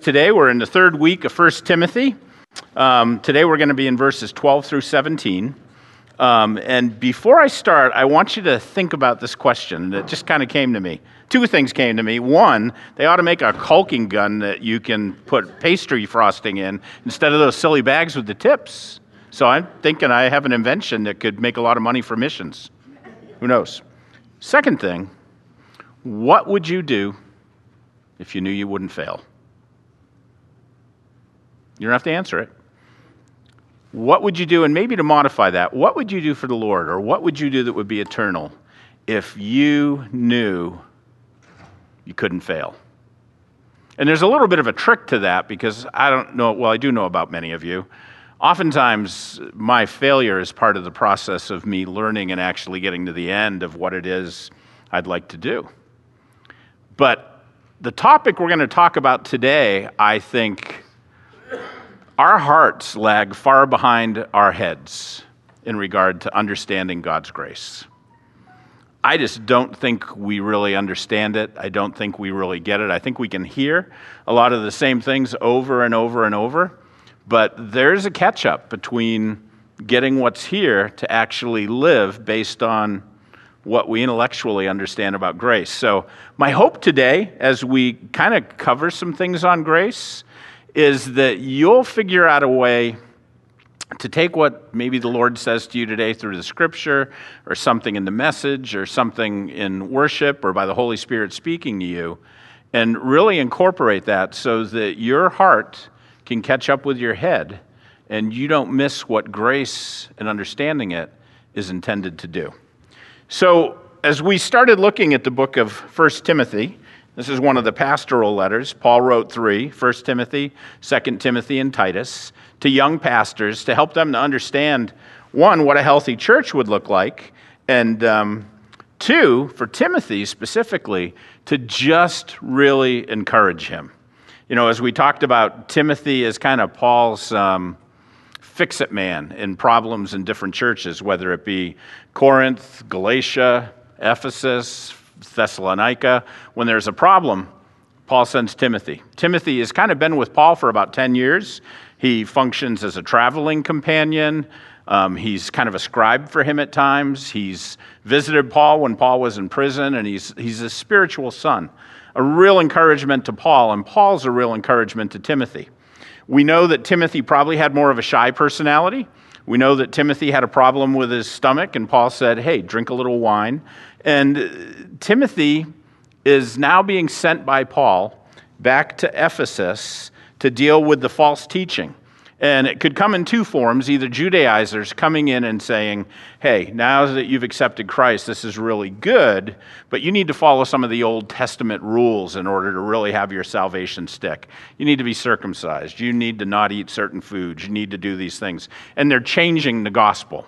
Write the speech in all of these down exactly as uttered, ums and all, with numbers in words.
today. We're in the third week of First Timothy. Um, today we're going to be in verses twelve through seventeen. Um, and before I start, I want you to think about this question that just kind of came to me. Two things came to me. One, they ought to make a caulking gun that you can put pastry frosting in instead of those silly bags with the tips. So I'm thinking I have an invention that could make a lot of money for missions. Who knows? Second thing, what would you do if you knew you wouldn't fail? You don't have to answer it. What would you do, and maybe to modify that, what would you do for the Lord, or what would you do that would be eternal if you knew you couldn't fail? And there's a little bit of a trick to that, because I don't know, well, I do know about many of you. Oftentimes, my failure is part of the process of me learning and actually getting to the end of what it is I'd like to do. But the topic we're going to talk about today, I think, our hearts lag far behind our heads in regard to understanding God's grace. I just don't think we really understand it. I don't think we really get it. I think we can hear a lot of the same things over and over and over, but there's a catch-up between getting what's here to actually live based on what we intellectually understand about grace. So my hope today, as we kind of cover some things on grace, is that you'll figure out a way to take what maybe the Lord says to you today through the Scripture, or something in the message, or something in worship, or by the Holy Spirit speaking to you, and really incorporate that so that your heart can catch up with your head, and you don't miss what grace and understanding it is intended to do. So, as we started looking at the book of First Timothy, this is one of the pastoral letters. Paul wrote three, First Timothy, Second Timothy, and Titus, to young pastors to help them to understand, one, what a healthy church would look like, and um, two, for Timothy specifically, to just really encourage him. You know, as we talked about, Timothy is kind of Paul's um, fix-it man in problems in different churches, whether it be Corinth, Galatia, Ephesus, Thessalonica. When there's a problem, Paul sends Timothy. Timothy has kind of been with Paul for about ten years. He functions as a traveling companion. Um, he's kind of a scribe for him at times. He's visited Paul when Paul was in prison, and he's he's a spiritual son, a real encouragement to Paul, and Paul's a real encouragement to Timothy. We know that Timothy probably had more of a shy personality. We know that Timothy had a problem with his stomach, and Paul said, hey, drink a little wine. And Timothy is now being sent by Paul back to Ephesus to deal with the false teaching. And it could come in two forms, either Judaizers coming in and saying, hey, now that you've accepted Christ, this is really good, but you need to follow some of the Old Testament rules in order to really have your salvation stick. You need to be circumcised. You need to not eat certain foods. You need to do these things. And they're changing the gospel.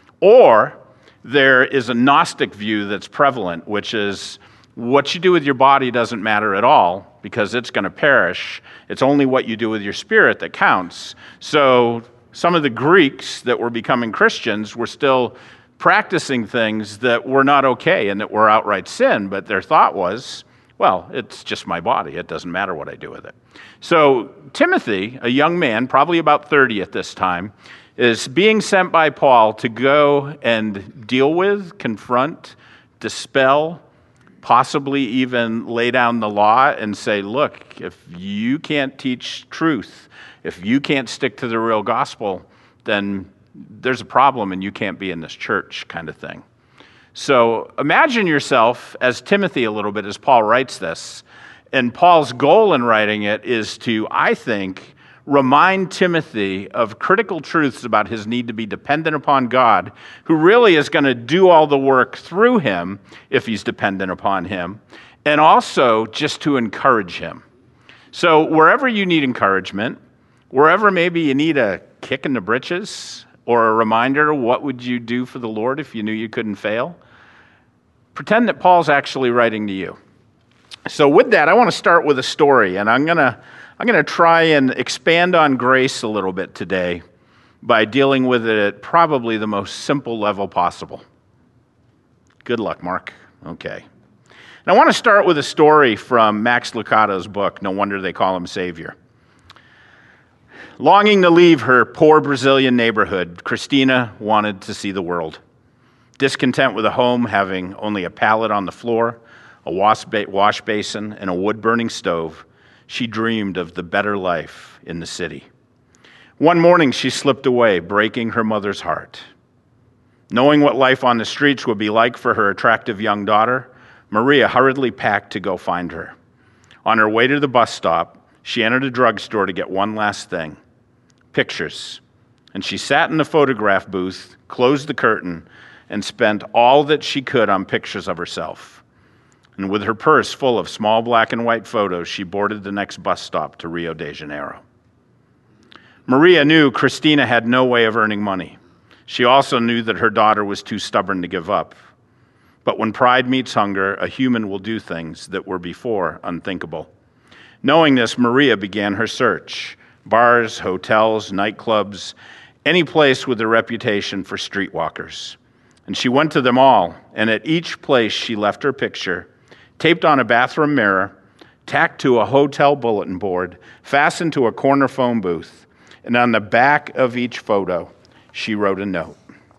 Or there is a Gnostic view that's prevalent, which is what you do with your body doesn't matter at all because it's going to perish. It's only what you do with your spirit that counts. So some of the Greeks that were becoming Christians were still practicing things that were not okay and that were outright sin, but their thought was, well, it's just my body. It doesn't matter what I do with it. So Timothy, a young man, probably about thirty at this time, is being sent by Paul to go and deal with, confront, dispel, possibly even lay down the law and say, look, if you can't teach truth, if you can't stick to the real gospel, then there's a problem and you can't be in this church, kind of thing. So imagine yourself as Timothy a little bit as Paul writes this. And Paul's goal in writing it is to, I think, remind Timothy of critical truths about his need to be dependent upon God, who really is going to do all the work through him if he's dependent upon him, and also just to encourage him. So wherever you need encouragement, wherever maybe you need a kick in the britches or a reminder, what would you do for the Lord if you knew you couldn't fail? Pretend that Paul's actually writing to you. So with that, I want to start with a story, and I'm going to I'm going to try and expand on grace a little bit today by dealing with it at probably the most simple level possible. Good luck, Mark. Okay. And I want to start with a story from Max Lucado's book, No Wonder They Call Him Savior. Longing to leave her poor Brazilian neighborhood, Christina wanted to see the world. Discontent with a home having only a pallet on the floor, a wash basin, and a wood-burning stove, she dreamed of the better life in the city. One morning, she slipped away, breaking her mother's heart. Knowing what life on the streets would be like for her attractive young daughter, Maria hurriedly packed to go find her. On her way to the bus stop, she entered a drugstore to get one last thing, pictures. And she sat in the photograph booth, closed the curtain, and spent all that she could on pictures of herself. And with her purse full of small black and white photos, she boarded the next bus stop to Rio de Janeiro. Maria knew Christina had no way of earning money. She also knew that her daughter was too stubborn to give up. But when pride meets hunger, a human will do things that were before unthinkable. Knowing this, Maria began her search. Bars, hotels, nightclubs, any place with a reputation for streetwalkers. And she went to them all, and at each place she left her picture, taped on a bathroom mirror, tacked to a hotel bulletin board, fastened to a corner phone booth, and on the back of each photo, she wrote a note.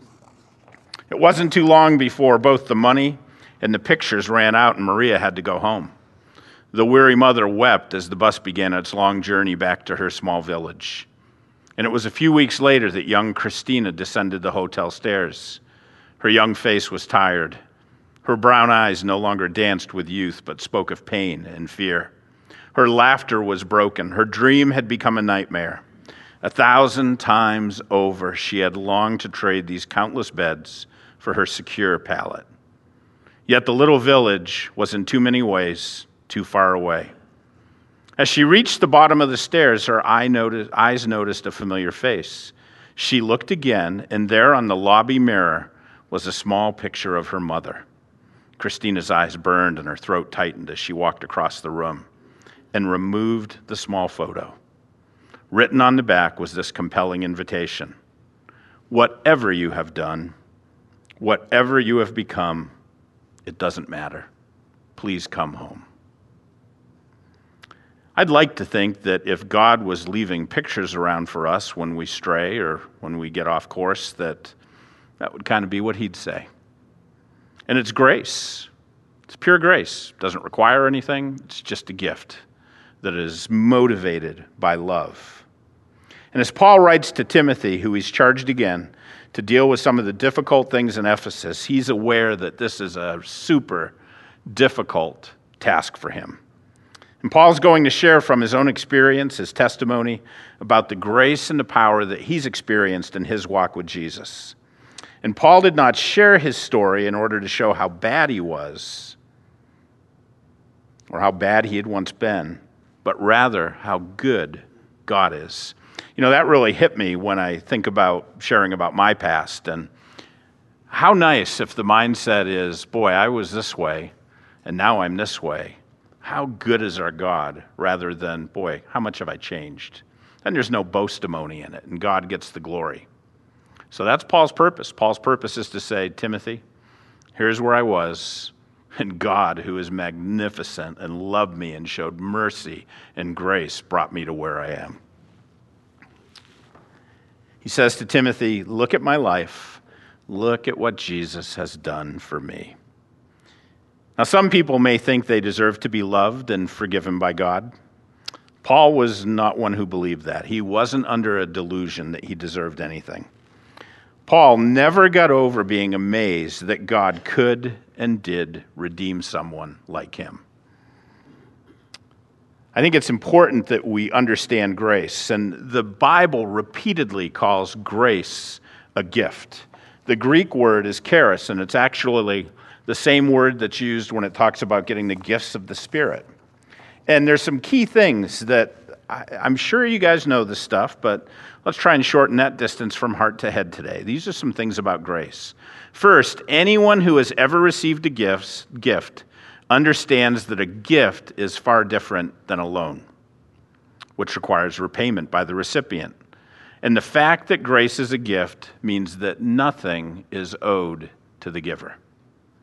It wasn't too long before both the money and the pictures ran out and Maria had to go home. The weary mother wept as the bus began its long journey back to her small village. And it was a few weeks later that young Christina descended the hotel stairs. Her young face was tired. Her brown eyes no longer danced with youth, but spoke of pain and fear. Her laughter was broken. Her dream had become a nightmare. A thousand times over, she had longed to trade these countless beds for her secure pallet. Yet the little village was in too many ways too far away. As she reached the bottom of the stairs, her eye noticed, eyes noticed a familiar face. She looked again, and there on the lobby mirror was a small picture of her mother. Christina's eyes burned and her throat tightened as she walked across the room and removed the small photo. Written on the back was this compelling invitation. Whatever you have done, whatever you have become, it doesn't matter. Please come home. I'd like to think that if God was leaving pictures around for us when we stray or when we get off course, that that would kind of be what he'd say. And it's grace. It's pure grace. It doesn't require anything. It's just a gift that is motivated by love. And as Paul writes to Timothy, who he's charged again to deal with some of the difficult things in Ephesus, he's aware that this is a super difficult task for him. And Paul's going to share from his own experience, his testimony, about the grace and the power that he's experienced in his walk with Jesus. And Paul did not share his story in order to show how bad he was or how bad he had once been, but rather how good God is. You know, that really hit me when I think about sharing about my past. And how nice if the mindset is, boy, I was this way, and now I'm this way. How good is our God, rather than, boy, how much have I changed? Then there's no boastimony in it, and God gets the glory. So that's Paul's purpose. Paul's purpose is to say, Timothy, here's where I was, and God, who is magnificent and loved me and showed mercy and grace, brought me to where I am. He says to Timothy, look at my life. Look at what Jesus has done for me. Now, some people may think they deserve to be loved and forgiven by God. Paul was not one who believed that. He wasn't under a delusion that he deserved anything. Paul never got over being amazed that God could and did redeem someone like him. I think it's important that we understand grace, and the Bible repeatedly calls grace a gift. The Greek word is charis, and it's actually the same word that's used when it talks about getting the gifts of the Spirit. And there's some key things that I, I'm sure you guys know this stuff, but let's try and shorten that distance from heart to head today. These are some things about grace. First, anyone who has ever received a gift, gift understands that a gift is far different than a loan, which requires repayment by the recipient. And the fact that grace is a gift means that nothing is owed to the giver.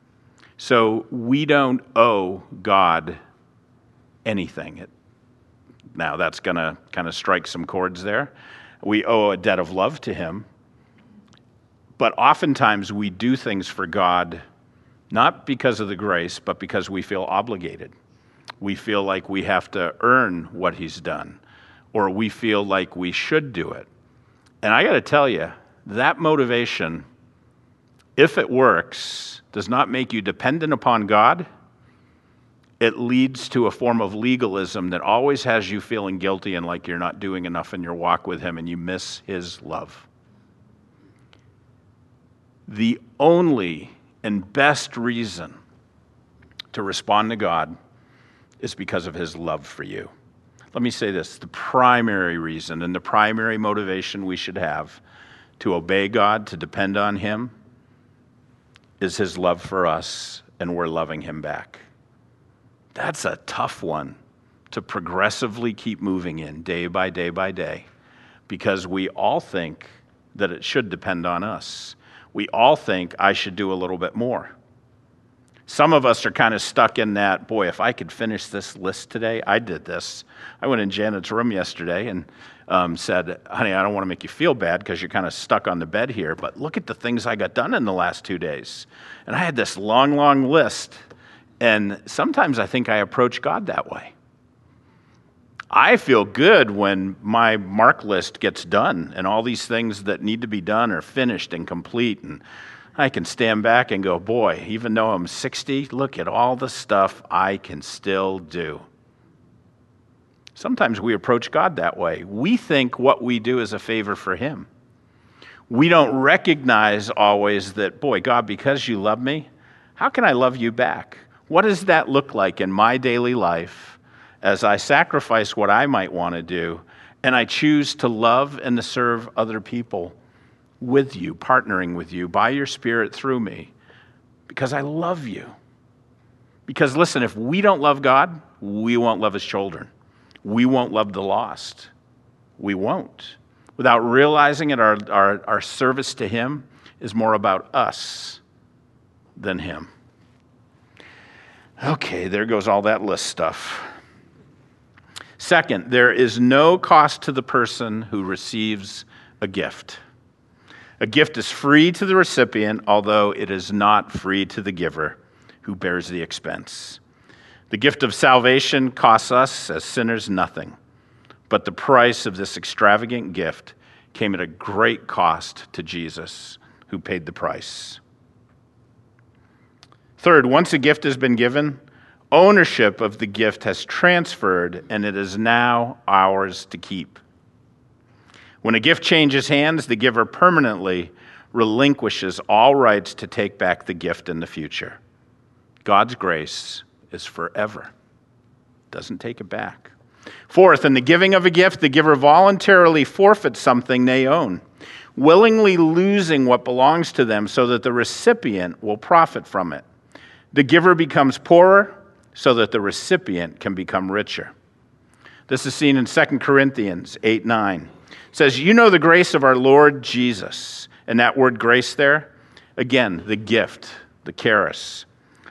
So we don't owe God anything. It, Now, that's going to kind of strike some chords there. We owe a debt of love to him. But oftentimes we do things for God not because of the grace, but because we feel obligated. We feel like we have to earn what he's done, or we feel like we should do it. And I got to tell you, that motivation, if it works, does not make you dependent upon God. It leads to a form of legalism that always has you feeling guilty and like you're not doing enough in your walk with him and you miss his love. The only and best reason to respond to God is because of his love for you. Let me say this, the primary reason and the primary motivation we should have to obey God, to depend on him, is his love for us, and we're loving him back. That's a tough one to progressively keep moving in day by day by day, because we all think that it should depend on us. We all think I should do a little bit more. Some of us are kind of stuck in that, boy, if I could finish this list today, I did this. I went in Janet's room yesterday and um, said, honey, I don't want to make you feel bad because you're kind of stuck on the bed here, but look at the things I got done in the last two days. And I had this long, long list. And sometimes I think I approach God that way. I feel good when my mark list gets done and all these things that need to be done are finished and complete, and I can stand back and go, boy, even though I'm sixty, look at all the stuff I can still do. Sometimes we approach God that way. We think what we do is a favor for him. We don't recognize always that, boy, God, because you love me, how can I love you back? What does that look like in my daily life as I sacrifice what I might want to do and I choose to love and to serve other people with you, partnering with you by your Spirit through me, because I love you. Because listen, if we don't love God, we won't love his children. We won't love the lost. We won't. Without realizing it, our, our, our service to him is more about us than him. Okay, there goes all that list stuff. Second, there is no cost to the person who receives a gift. A gift is free to the recipient, although it is not free to the giver who bears the expense. The gift of salvation costs us as sinners nothing, but the price of this extravagant gift came at a great cost to Jesus, who paid the price. Third, once a gift has been given, ownership of the gift has transferred, and it is now ours to keep. When a gift changes hands, the giver permanently relinquishes all rights to take back the gift in the future. God's grace is forever. Doesn't take it back. Fourth, in the giving of a gift, the giver voluntarily forfeits something they own, willingly losing what belongs to them so that the recipient will profit from it. The giver becomes poorer so that the recipient can become richer. This is seen in Second Corinthians eight nine. It says, you know the grace of our Lord Jesus. And that word grace there, again, the gift, the charis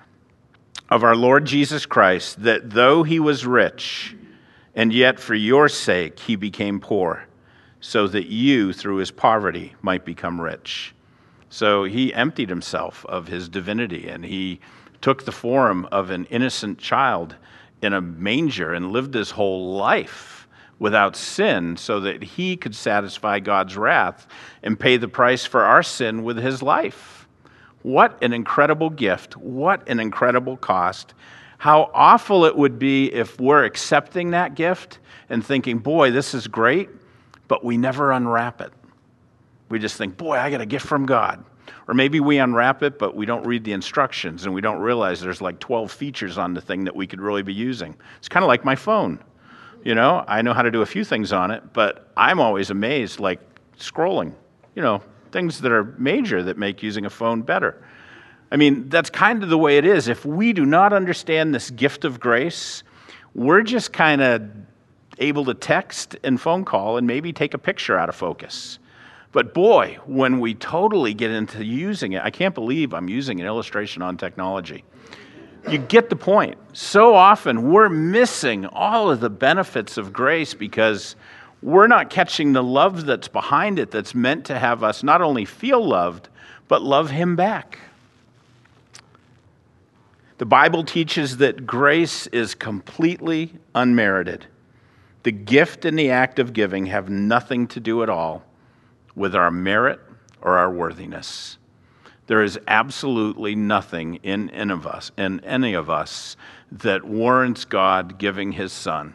of our Lord Jesus Christ, that though he was rich, and yet for your sake he became poor, so that you through his poverty might become rich. So he emptied himself of his divinity, and he took the form of an innocent child in a manger and lived his whole life without sin so that he could satisfy God's wrath and pay the price for our sin with his life. What an incredible gift. What an incredible cost. How awful it would be if we're accepting that gift and thinking, boy, this is great, but we never unwrap it. We just think, boy, I got a gift from God. Or maybe we unwrap it, but we don't read the instructions and we don't realize there's like twelve features on the thing that we could really be using. It's kind of like my phone. You know, I know how to do a few things on it, but I'm always amazed, like scrolling, you know, things that are major that make using a phone better. I mean, that's kind of the way it is. If we do not understand this gift of grace, we're just kind of able to text and phone call and maybe take a picture out of focus. But boy, when we totally get into using it, I can't believe I'm using an illustration on technology. you get the point. So often we're missing all of the benefits of grace because we're not catching the love that's behind it, that's meant to have us not only feel loved, but love him back. The Bible teaches that grace is completely unmerited. The gift and the act of giving have nothing to do at all with our merit or our worthiness. There is absolutely nothing in any of us, in any of us that warrants God giving his Son.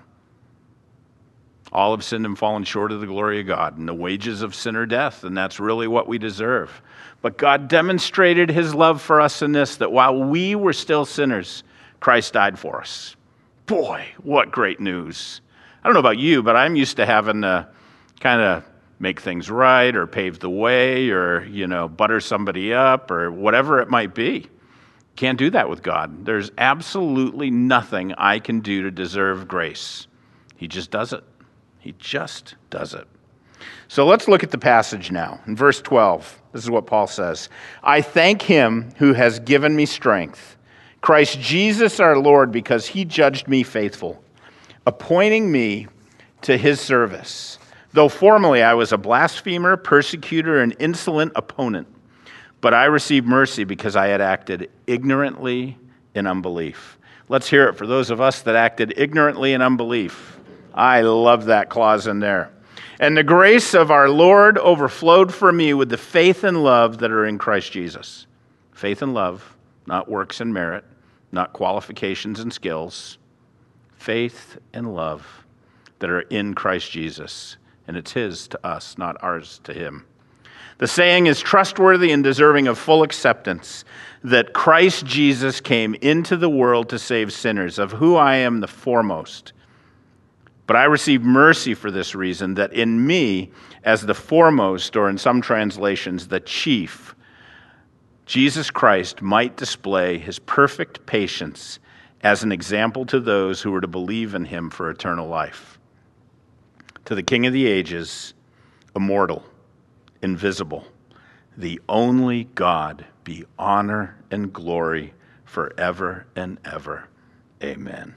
All have sinned and fallen short of the glory of God, and the wages of sin are death, and that's really what we deserve. But God demonstrated his love for us in this, that while we were still sinners, Christ died for us. Boy, what great news. I don't know about you, but I'm used to having to kind of make things right or pave the way or, you know, butter somebody up or whatever it might be. Can't do that with God. There's absolutely nothing I can do to deserve grace. He just does it. He just does it. So let's look at the passage now. In verse twelve, this is what Paul says. I thank him who has given me strength, Christ Jesus our Lord, because he judged me faithful, appointing me to his service. Though formerly I was a blasphemer, persecutor, and insolent opponent, but I received mercy because I had acted ignorantly in unbelief. Let's hear it for those of us that acted ignorantly in unbelief. I love that clause in there. And the grace of our Lord overflowed for me with the faith and love that are in Christ Jesus. Faith and love, not works and merit, not qualifications and skills. Faith and love that are in Christ Jesus. And it's his to us, not ours to him. The saying is trustworthy and deserving of full acceptance, that Christ Jesus came into the world to save sinners, of who I am the foremost. But I received mercy for this reason, that in me, as the foremost, or in some translations, the chief, Jesus Christ might display his perfect patience as an example to those who were to believe in him for eternal life. To the King of the ages, immortal, invisible, the only God, be honor and glory forever and ever. Amen.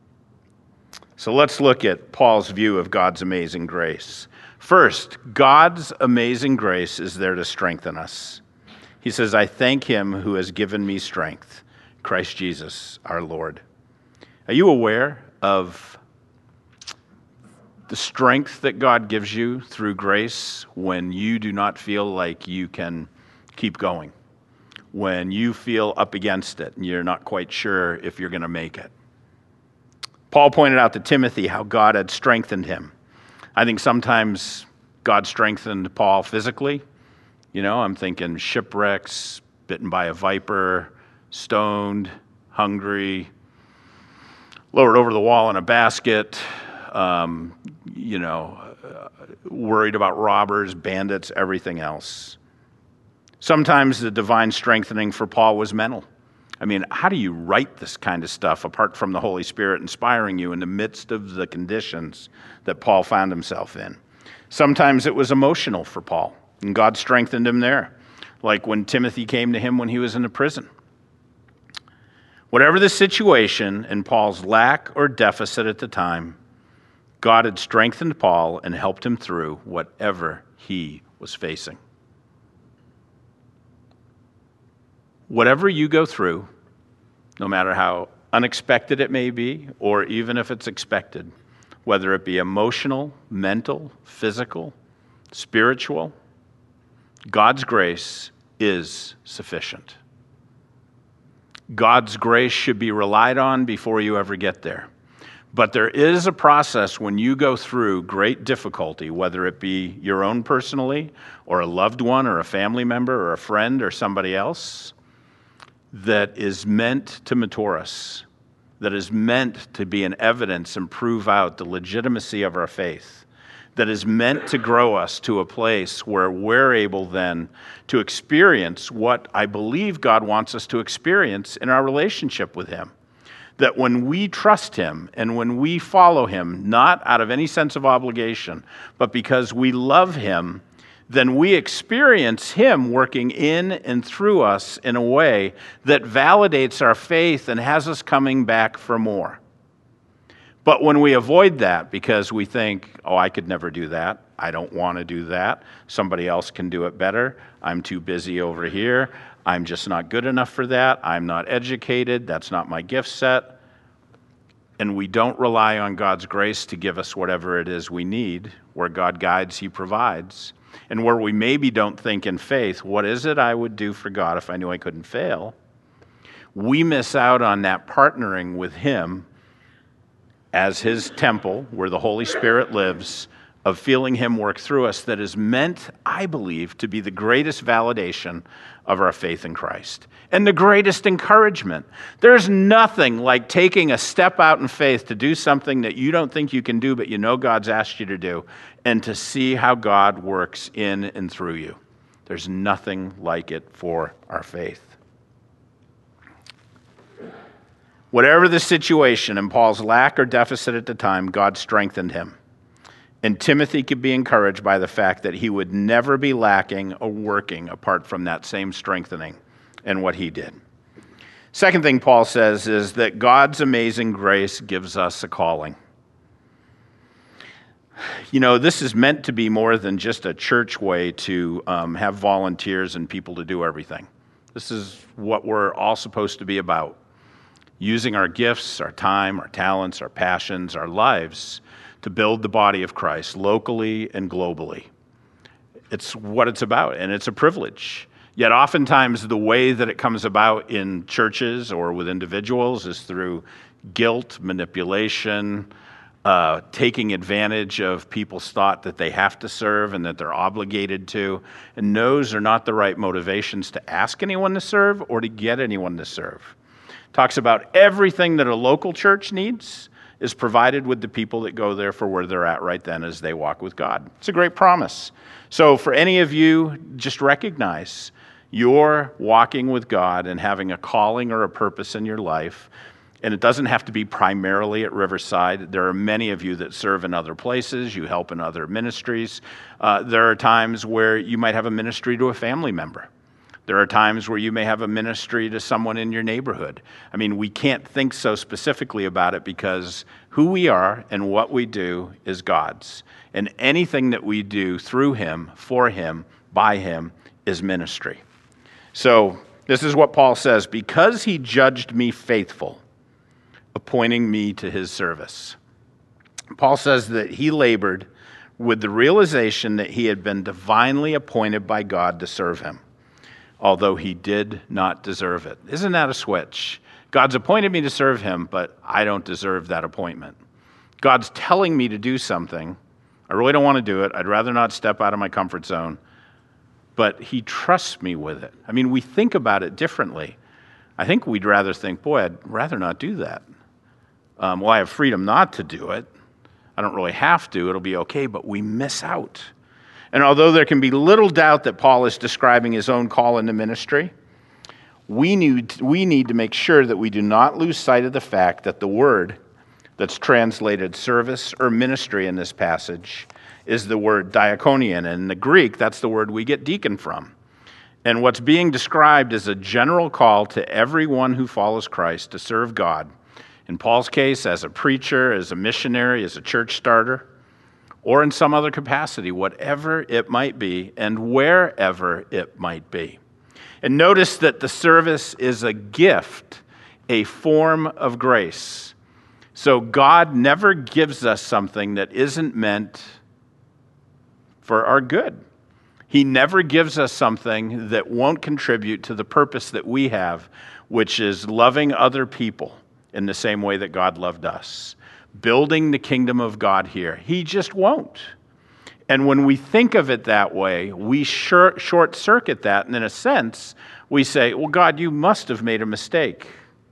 So let's look at Paul's view of God's amazing grace. First, God's amazing grace is there to strengthen us. He says, I thank him who has given me strength, Christ Jesus our Lord. Are you aware of the strength that God gives you through grace when you do not feel like you can keep going? When you feel up against it and you're not quite sure if you're going to make it? Paul pointed out to Timothy how God had strengthened him. I think sometimes God strengthened Paul physically. You know, I'm thinking shipwrecks, bitten by a viper, stoned, hungry, lowered over the wall in a basket, um, you know, uh, worried about robbers, bandits, everything else. Sometimes the divine strengthening for Paul was mental. I mean, how do you write this kind of stuff apart from the Holy Spirit inspiring you in the midst of the conditions that Paul found himself in? Sometimes it was emotional for Paul, and God strengthened him there, like when Timothy came to him when he was in a prison. Whatever the situation and Paul's lack or deficit at the time, God had strengthened Paul and helped him through whatever he was facing. Whatever you go through, no matter how unexpected it may be, or even if it's expected, whether it be emotional, mental, physical, spiritual, God's grace is sufficient. God's grace should be relied on before you ever get there. But there is a process when you go through great difficulty, whether it be your own personally, or a loved one, or a family member, or a friend, or somebody else, that is meant to mature us, that is meant to be an evidence and prove out the legitimacy of our faith, that is meant to grow us to a place where we're able then to experience what I believe God wants us to experience in our relationship with him. That when we trust him and when we follow him, not out of any sense of obligation, but because we love him, then we experience him working in and through us in a way that validates our faith and has us coming back for more. But when we avoid that because we think, oh, I could never do that, I don't want to do that, somebody else can do it better, I'm too busy over here, I'm just not good enough for that, I'm not educated, that's not my gift set, and we don't rely on God's grace to give us whatever it is we need, where God guides, he provides, and where we maybe don't think in faith, what is it I would do for God if I knew I couldn't fail? We miss out on that partnering with him as his temple, where the Holy Spirit lives, of feeling him work through us, that is meant, I believe, to be the greatest validation of our faith in Christ and the greatest encouragement. There's nothing like taking a step out in faith to do something that you don't think you can do, but you know God's asked you to do, and to see how God works in and through you. There's nothing like it for our faith. Whatever the situation in Paul's lack or deficit at the time, God strengthened him. And Timothy could be encouraged by the fact that he would never be lacking or working apart from that same strengthening and what he did. Second thing Paul says is that God's amazing grace gives us a calling. You know, this is meant to be more than just a church way to um, have volunteers and people to do everything. This is what we're all supposed to be about. Using our gifts, our time, our talents, our passions, our lives to build the body of Christ locally and globally. It's what it's about, and it's a privilege. Yet oftentimes the way that it comes about in churches or with individuals is through guilt, manipulation, uh, taking advantage of people's thought that they have to serve and that they're obligated to. And those are not the right motivations to ask anyone to serve or to get anyone to serve. Talks about everything that a local church needs is provided with the people that go there for where they're at right then as they walk with God. It's a great promise. So for any of you, just recognize you're walking with God and having a calling or a purpose in your life. And it doesn't have to be primarily at Riverside. There are many of you that serve in other places. You help in other ministries. Uh, there are times where you might have a ministry to a family member. There are times where you may have a ministry to someone in your neighborhood. I mean, we can't think so specifically about it because who we are and what we do is God's. And anything that we do through him, for him, by him, is ministry. So this is what Paul says, because he judged me faithful, appointing me to his service. Paul says that he labored with the realization that he had been divinely appointed by God to serve him, although he did not deserve it. Isn't that a switch? God's appointed me to serve him, but I don't deserve that appointment. God's telling me to do something. I really don't want to do it. I'd rather not step out of my comfort zone. But he trusts me with it. I mean, we think about it differently. I think we'd rather think, boy, I'd rather not do that. Um, well, I have freedom not to do it. I don't really have to. It'll be okay, but we miss out. And although there can be little doubt that Paul is describing his own call into ministry, we need, we need to make sure that we do not lose sight of the fact that the word that's translated service or ministry in this passage is the word diakonion. And in the Greek, that's the word we get deacon from. And what's being described is a general call to everyone who follows Christ to serve God. In Paul's case, as a preacher, as a missionary, as a church starter, or in some other capacity, whatever it might be, and wherever it might be. And notice that the service is a gift, a form of grace. So God never gives us something that isn't meant for our good. He never gives us something that won't contribute to the purpose that we have, which is loving other people in the same way that God loved us. Building the kingdom of God here. He just won't. And when we think of it that way, we short, short circuit that, and in a sense, we say, well, God, you must have made a mistake.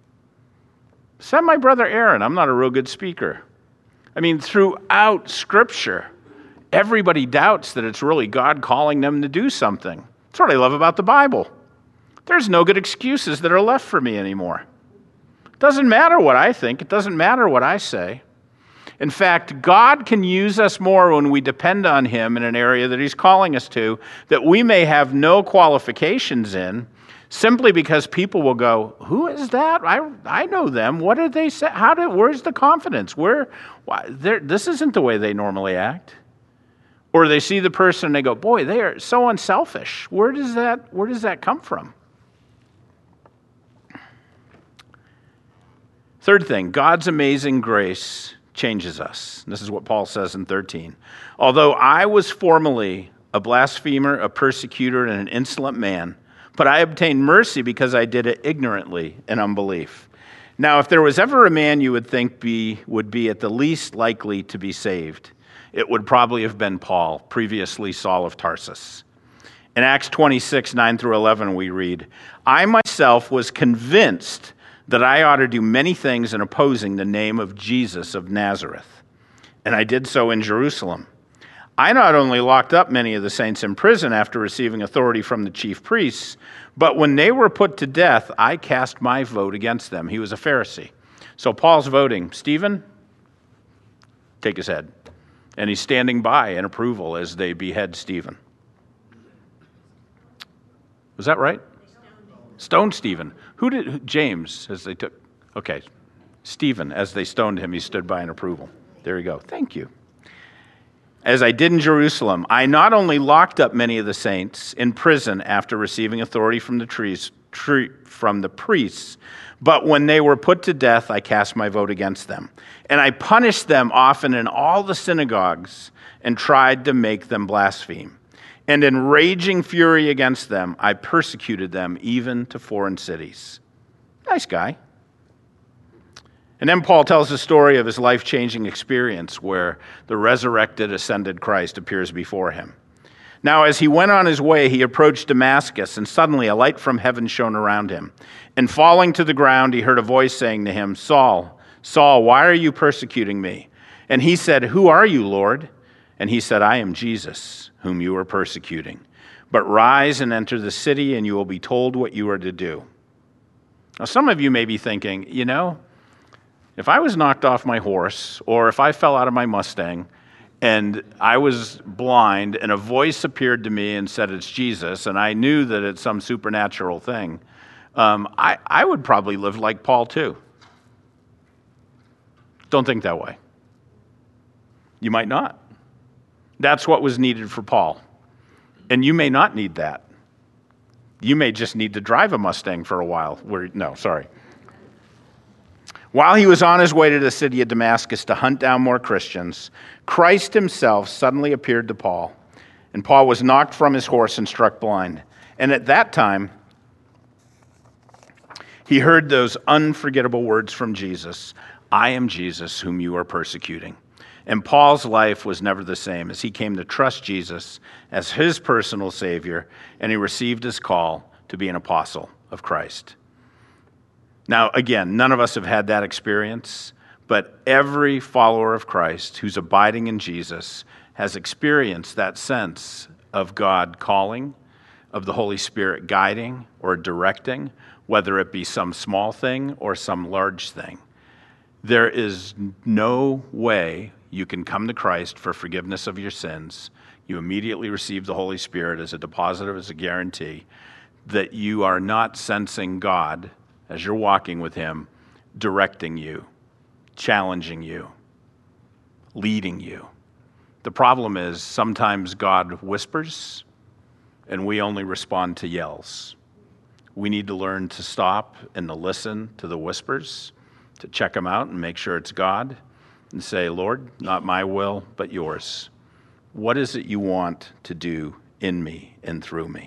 Send my brother Aaron. I'm not a real good speaker. I mean, throughout Scripture, everybody doubts that it's really God calling them to do something. That's what I love about the Bible. There's no good excuses that are left for me anymore. It doesn't matter what I think. It doesn't matter what I say. In fact, God can use us more when we depend on him in an area that he's calling us to, that we may have no qualifications in, simply because people will go, who is that? I I know them. What did they say? How did? Where's the confidence? Where? Why, this isn't the way they normally act. Or they see the person and they go, boy, they are so unselfish. Where does that, where does that come from? Third thing, God's amazing grace changes us. This is what Paul says in thirteen. Although I was formerly a blasphemer, a persecutor, and an insolent man, but I obtained mercy because I did it ignorantly in unbelief. Now, if there was ever a man you would think be would be at the least likely to be saved, it would probably have been Paul, previously Saul of Tarsus. In Acts twenty-six, nine through eleven, we read, I myself was convinced that I ought to do many things in opposing the name of Jesus of Nazareth, and I did so in Jerusalem. I not only locked up many of the saints in prison after receiving authority from the chief priests, but when they were put to death, I cast my vote against them. He was a Pharisee. So Paul's voting, Stephen, take his head. And he's standing by in approval as they behead Stephen. Was that right? Stoned Stephen. Who did, James, as they took, okay. Stephen, as they stoned him, he stood by in approval. There you go. Thank you. As I did in Jerusalem, I not only locked up many of the saints in prison after receiving authority from the trees, tree, from the priests, but when they were put to death, I cast my vote against them. And I punished them often in all the synagogues and tried to make them blaspheme. And in raging fury against them, I persecuted them even to foreign cities. Nice guy. And then Paul tells the story of his life-changing experience where the resurrected, ascended Christ appears before him. Now, as he went on his way, he approached Damascus, and suddenly a light from heaven shone around him. And falling to the ground, he heard a voice saying to him, Saul, Saul, why are you persecuting me? And he said, Who are you, Lord? And he said, I am Jesus, whom you are persecuting. But rise and enter the city, and you will be told what you are to do. Now, some of you may be thinking, you know, if I was knocked off my horse, or if I fell out of my Mustang, and I was blind, and a voice appeared to me and said it's Jesus, and I knew that it's some supernatural thing, um, I, I would probably live like Paul too. Don't think that way. You might not. That's what was needed for Paul. And you may not need that. You may just need to drive a Mustang for a while. Where, no, sorry. While he was on his way to the city of Damascus to hunt down more Christians, Christ himself suddenly appeared to Paul, and Paul was knocked from his horse and struck blind. And at that time, he heard those unforgettable words from Jesus, I am Jesus whom you are persecuting. And Paul's life was never the same as he came to trust Jesus as his personal Savior, and he received his call to be an apostle of Christ. Now, again, none of us have had that experience, but every follower of Christ who's abiding in Jesus has experienced that sense of God calling, of the Holy Spirit guiding or directing, whether it be some small thing or some large thing. There is no way you can come to Christ for forgiveness of your sins. You immediately receive the Holy Spirit as a deposit, as a guarantee, that you are not sensing God as you're walking with him, directing you, challenging you, leading you. The problem is sometimes God whispers and we only respond to yells. We need to learn to stop and to listen to the whispers, to check them out and make sure it's God, and say, Lord, not my will, but yours. What is it you want to do in me and through me?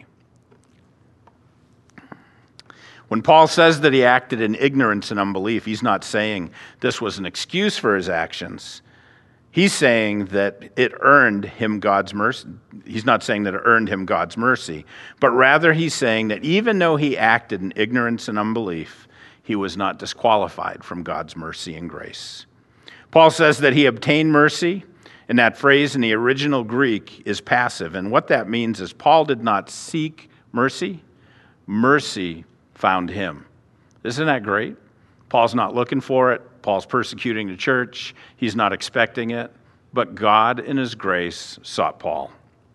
When Paul says that he acted in ignorance and unbelief, he's not saying this was an excuse for his actions. He's saying that it earned him God's mercy. He's not saying that it earned him God's mercy, but rather he's saying that even though he acted in ignorance and unbelief, he was not disqualified from God's mercy and grace. Paul says that he obtained mercy, and that phrase in the original Greek is passive. And what that means is Paul did not seek mercy. Mercy found him. Isn't that great? Paul's not looking for it. Paul's persecuting the church. He's not expecting it. But God, in his grace, sought Paul.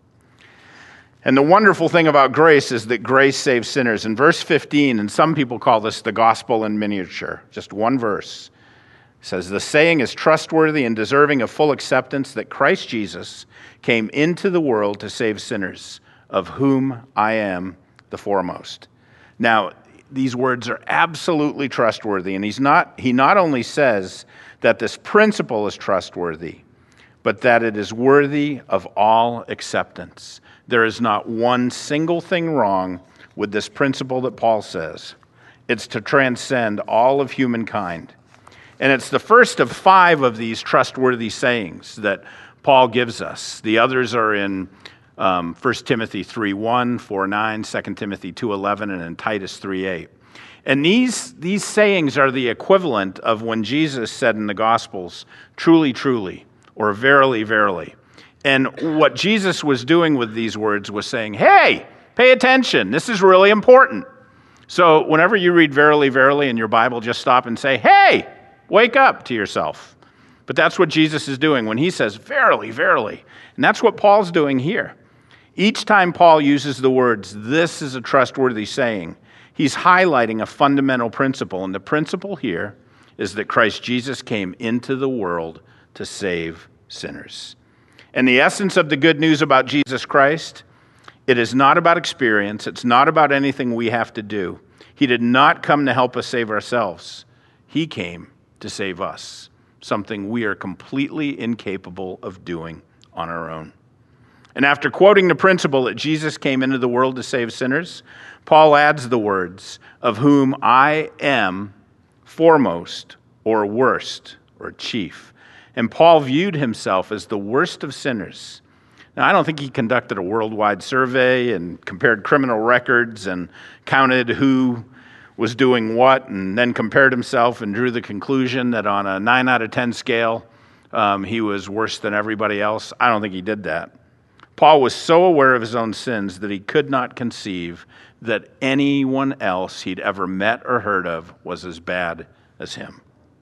And the wonderful thing about grace is that grace saves sinners. In verse fifteen, and some people call this the gospel in miniature, just one verse, says, "The saying is trustworthy and deserving of full acceptance that Christ Jesus came into the world to save sinners, of whom I am the foremost." Now, these words are absolutely trustworthy, and he's not, he not only says that this principle is trustworthy, but that it is worthy of all acceptance. There is not one single thing wrong with this principle that Paul says. It's to transcend all of humankind. And it's the first of five of these trustworthy sayings that Paul gives us. The others are in um, First Timothy three one, four nine, Second Timothy two eleven, and in Titus three eight. And these, these sayings are the equivalent of when Jesus said in the Gospels, "Truly, truly," or "Verily, verily." And what Jesus was doing with these words was saying, hey, pay attention. This is really important. So whenever you read "verily, verily" in your Bible, just stop and say, hey, wake up to yourself. But that's what Jesus is doing when he says, "Verily, verily." And that's what Paul's doing here. Each time Paul uses the words, "This is a trustworthy saying," he's highlighting a fundamental principle. And the principle here is that Christ Jesus came into the world to save sinners. And the essence of the good news about Jesus Christ, it is not about experience. It's not about anything we have to do. He did not come to help us save ourselves. He came to save us, something we are completely incapable of doing on our own. And after quoting the principle that Jesus came into the world to save sinners, Paul adds the words, "of whom I am foremost," or worst, or chief. And Paul viewed himself as the worst of sinners. Now, I don't think he conducted a worldwide survey and compared criminal records and counted who was doing what and then compared himself and drew the conclusion that on a nine out of ten scale, um, he was worse than everybody else. I don't think he did that. Paul was so aware of his own sins that he could not conceive that anyone else he'd ever met or heard of was as bad as him.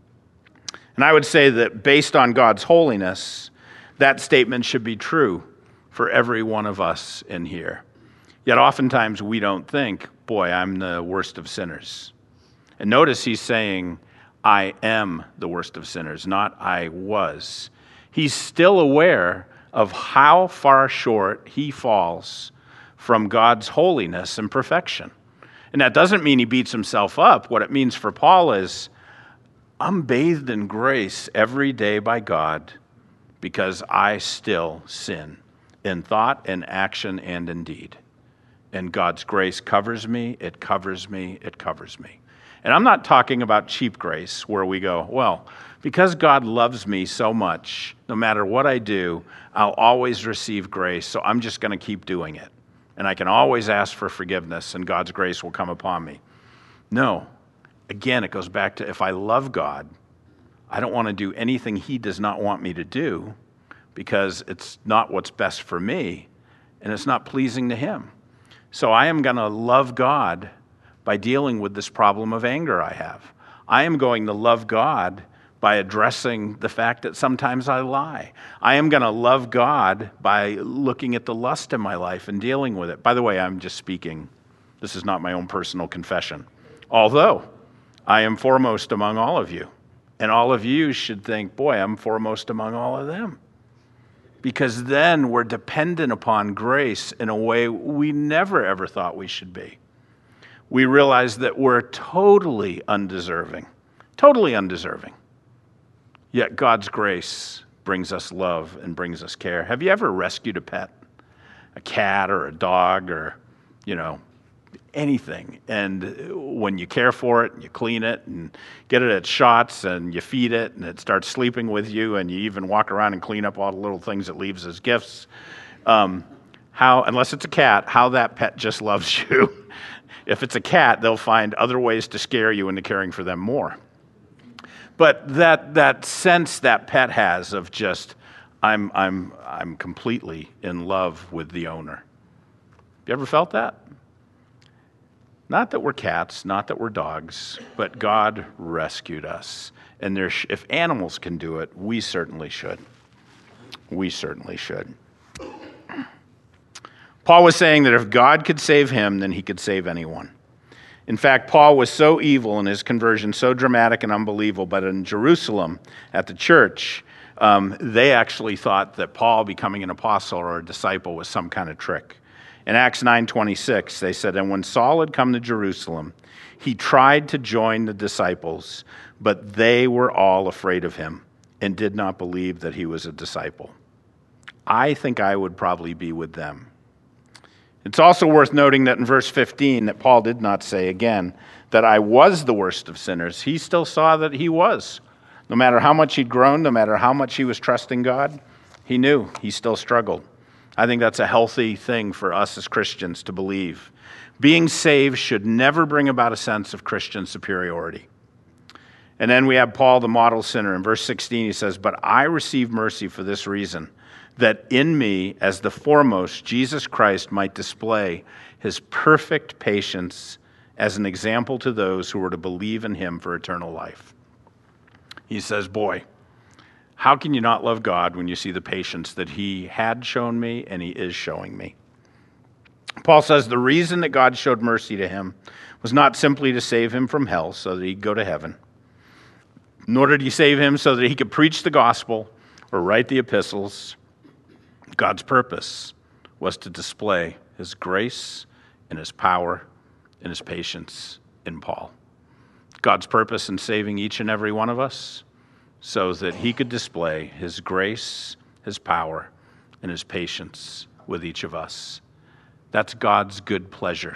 And I would say that based on God's holiness, that statement should be true for every one of us in here. Yet oftentimes we don't think, boy, I'm the worst of sinners. And notice he's saying, I am the worst of sinners, not I was. He's still aware of how far short he falls from God's holiness and perfection. And that doesn't mean he beats himself up. What it means for Paul is, I'm bathed in grace every day by God because I still sin in thought and action and in deed. And God's grace covers me, it covers me, it covers me. And I'm not talking about cheap grace where we go, well, because God loves me so much, no matter what I do, I'll always receive grace, so I'm just going to keep doing it. And I can always ask for forgiveness and God's grace will come upon me. No. Again, it goes back to if I love God, I don't want to do anything he does not want me to do because it's not what's best for me and it's not pleasing to him. So I am going to love God by dealing with this problem of anger I have. I am going to love God by addressing the fact that sometimes I lie. I am going to love God by looking at the lust in my life and dealing with it. By the way, I'm just speaking. This is not my own personal confession. Although I am foremost among all of you. And all of you should think, boy, I'm foremost among all of them. Because then we're dependent upon grace in a way we never ever thought we should be. We realize that we're totally undeserving. Totally undeserving. Yet God's grace brings us love and brings us care. Have you ever rescued a pet? A cat or a dog or, you know, anything. And when you care for it, and you clean it and get it at shots and you feed it and it starts sleeping with you and you even walk around and clean up all the little things it leaves as gifts, um, how, unless it's a cat, how that pet just loves you. If it's a cat, they'll find other ways to scare you into caring for them more. But that that sense that pet has of just, I'm I'm I'm completely in love with the owner. You ever felt that? Not that we're cats, not that we're dogs, but God rescued us. And there, if animals can do it, we certainly should. We certainly should. Paul was saying that if God could save him, then he could save anyone. In fact, Paul was so evil in his conversion, so dramatic and unbelievable, but in Jerusalem at the church, um, they actually thought that Paul becoming an apostle or a disciple was some kind of trick. In Acts nine twenty-six, they said, "And when Saul had come to Jerusalem, he tried to join the disciples, but they were all afraid of him and did not believe that he was a disciple." I think I would probably be with them. It's also worth noting that in verse fifteen, that Paul did not say again that I was the worst of sinners. He still saw that he was. No matter how much he'd grown, no matter how much he was trusting God, he knew he still struggled. I think that's a healthy thing for us as Christians to believe. Being saved should never bring about a sense of Christian superiority. And then we have Paul, the model sinner. In verse sixteen, he says, "But I receive mercy for this reason, that in me, as the foremost, Jesus Christ might display his perfect patience as an example to those who were to believe in him for eternal life." He says, boy, how can you not love God when you see the patience that he had shown me and he is showing me? Paul says the reason that God showed mercy to him was not simply to save him from hell so that he'd go to heaven, nor did he save him so that he could preach the gospel or write the epistles. God's purpose was to display his grace and his power and his patience in Paul. God's purpose in saving each and every one of us so that he could display his grace, his power, and his patience with each of us. That's God's good pleasure.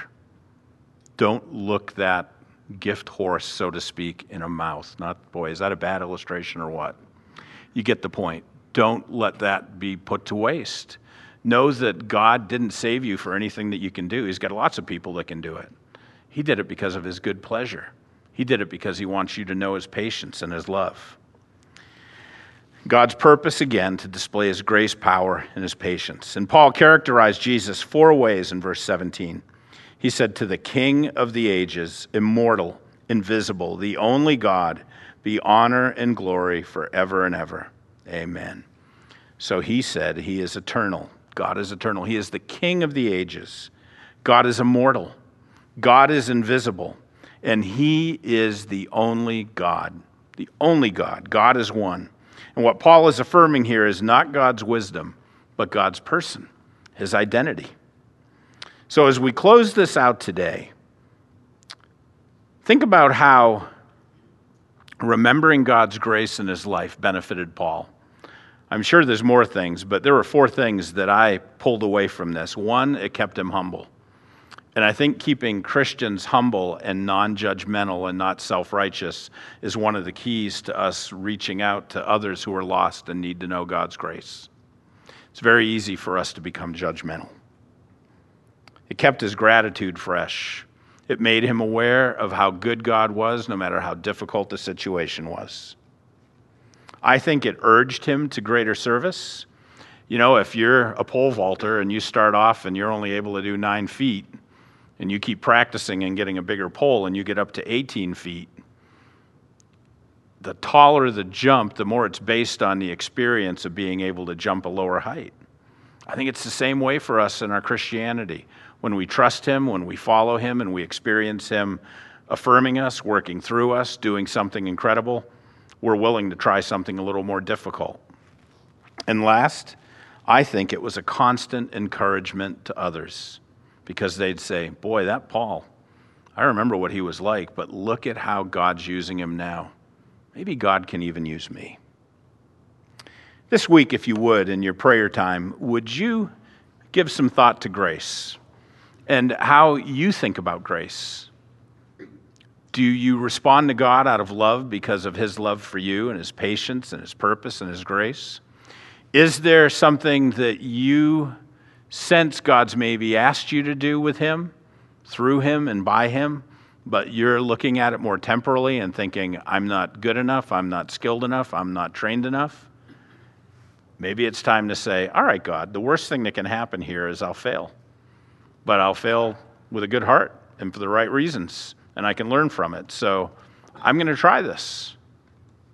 Don't look that gift horse, so to speak, in a mouth. Not, boy, is that a bad illustration or what? You get the point. Don't let that be put to waste. Know that God didn't save you for anything that you can do. He's got lots of people that can do it. He did it because of his good pleasure. He did it because he wants you to know his patience and his love. God's purpose, again, to display his grace, power, and his patience. And Paul characterized Jesus four ways in verse seventeen. He said, "To the King of the ages, immortal, invisible, the only God, be honor and glory forever and ever. Amen." So he said he is eternal. God is eternal. He is the King of the ages. God is immortal. God is invisible. And he is the only God. The only God. God is one. And what Paul is affirming here is not God's wisdom, but God's person, his identity. So as we close this out today, think about how remembering God's grace in his life benefited Paul. I'm sure there's more things, but there were four things that I pulled away from this. One, it kept him humble. And I think keeping Christians humble and non-judgmental and not self-righteous is one of the keys to us reaching out to others who are lost and need to know God's grace. It's very easy for us to become judgmental. It kept his gratitude fresh. It made him aware of how good God was, no matter how difficult the situation was. I think it urged him to greater service. You know, if you're a pole vaulter and you start off and you're only able to do nine feet, and you keep practicing and getting a bigger pole and you get up to eighteen feet, the taller the jump, the more it's based on the experience of being able to jump a lower height. I think it's the same way for us in our Christianity. When we trust him, when we follow him, and we experience him affirming us, working through us, doing something incredible, we're willing to try something a little more difficult. And last, I think it was a constant encouragement to others. Because they'd say, boy, that Paul, I remember what he was like, but look at how God's using him now. Maybe God can even use me. This week, if you would, in your prayer time, would you give some thought to grace and how you think about grace? Do you respond to God out of love because of his love for you and his patience and his purpose and his grace? Is there something that you sense God's maybe asked you to do with him, through him and by him, but you're looking at it more temporally and thinking, I'm not good enough, I'm not skilled enough, I'm not trained enough? Maybe it's time to say, all right, God, the worst thing that can happen here is I'll fail. But I'll fail with a good heart and for the right reasons, and I can learn from it. So I'm going to try this.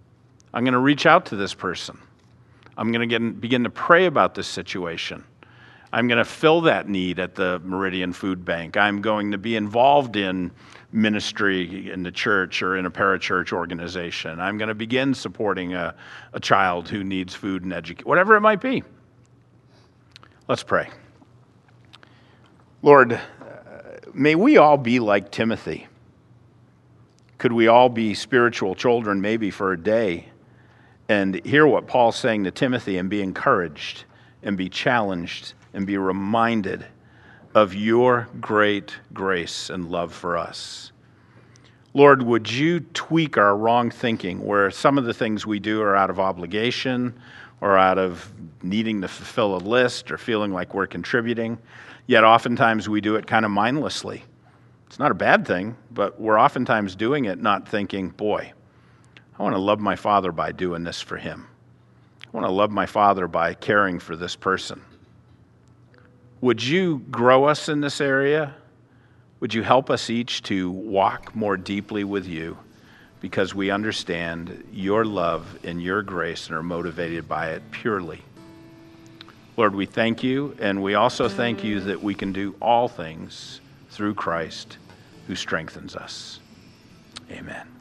I'm going to reach out to this person. I'm going to get, begin to pray about this situation. I'm going to fill that need at the Meridian Food Bank. I'm going to be involved in ministry in the church or in a parachurch organization. I'm going to begin supporting a, a child who needs food and education, whatever it might be. Let's pray. Lord, uh, may we all be like Timothy. Could we all be spiritual children maybe for a day and hear what Paul's saying to Timothy and be encouraged and be challenged and be reminded of your great grace and love for us. Lord, would you tweak our wrong thinking where some of the things we do are out of obligation or out of needing to fulfill a list or feeling like we're contributing, yet oftentimes we do it kind of mindlessly. It's not a bad thing, but we're oftentimes doing it not thinking, boy, I want to love my Father by doing this for him. I want to love my Father by caring for this person. Would you grow us in this area? Would you help us each to walk more deeply with you because we understand your love and your grace and are motivated by it purely? Lord, we thank you, and we also thank you that we can do all things through Christ who strengthens us. Amen.